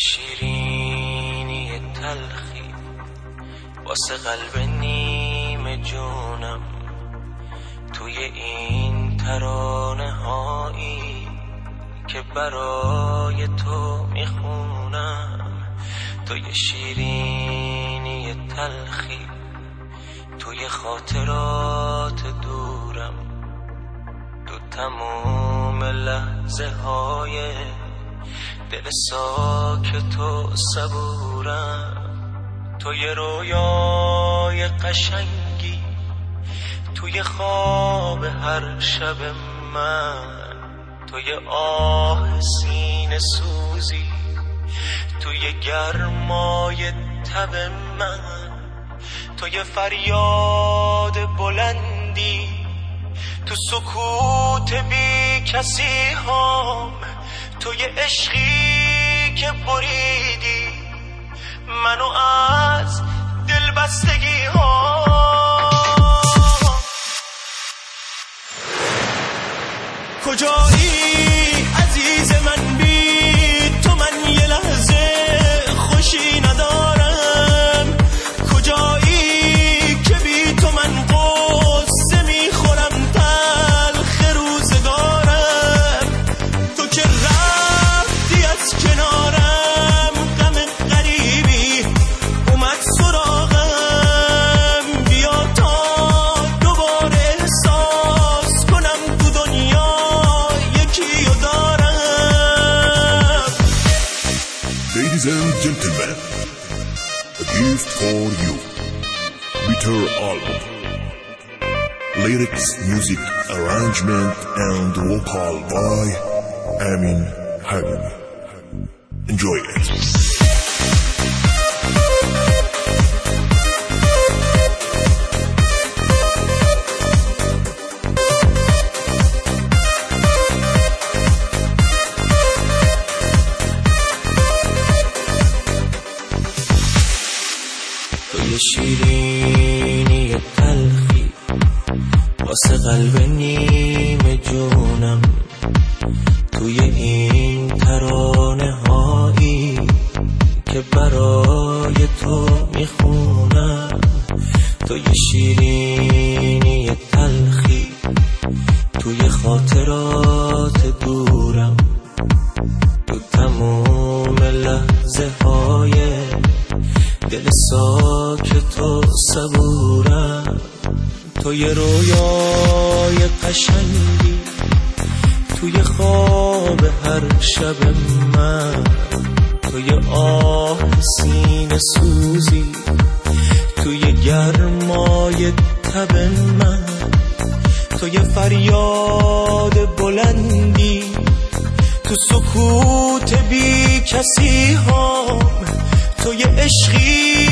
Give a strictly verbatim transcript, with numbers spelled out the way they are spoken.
شیرینی تلخی واسه قلب نیم جونم، توی این ترانه هایی که برای تو میخونم. توی شیرینی تلخی توی خاطرات دورم، تو تموم لحظه های دل ساکت و صبورم. توی رویای قشنگی توی خواب هر شب من، توی آه سینه سوزی توی گرمای تب من، توی فریاد بلندی تو سکوت بی کسی هام، توی عشقی که بریدی منو از دل بستگی ها. کجایی عزیز من، بی تو من یه لحظه خوشی ندارم. کجایی که بی تو من قصه میخورم تلخ روزگارم. تو که رفتی از کنارم غم غریبی اومد سراغم. بیا تا دوباره احساس کنم تو دنیا یکی رو دارم. Ladies and gentlemen, a gift for you. Bitter album. Lyrics, music, arrangement and vocal by Amin Hagami. Enjoy it. توی شیرینی تلخی واسه قلب نیم جونم، توی این ترانه هایی که برای تو میخونم. توی شیرینی تلخی توی خاطرات دورم، تو تموم لحظه های دل ساکت و صبورم. توی رویای قشنگی توی خواب هر شب من، توی آه سینه سوزی توی گرمای تب من، توی فریاد بلندی تو سکوت بی کسی هام، توی عشقی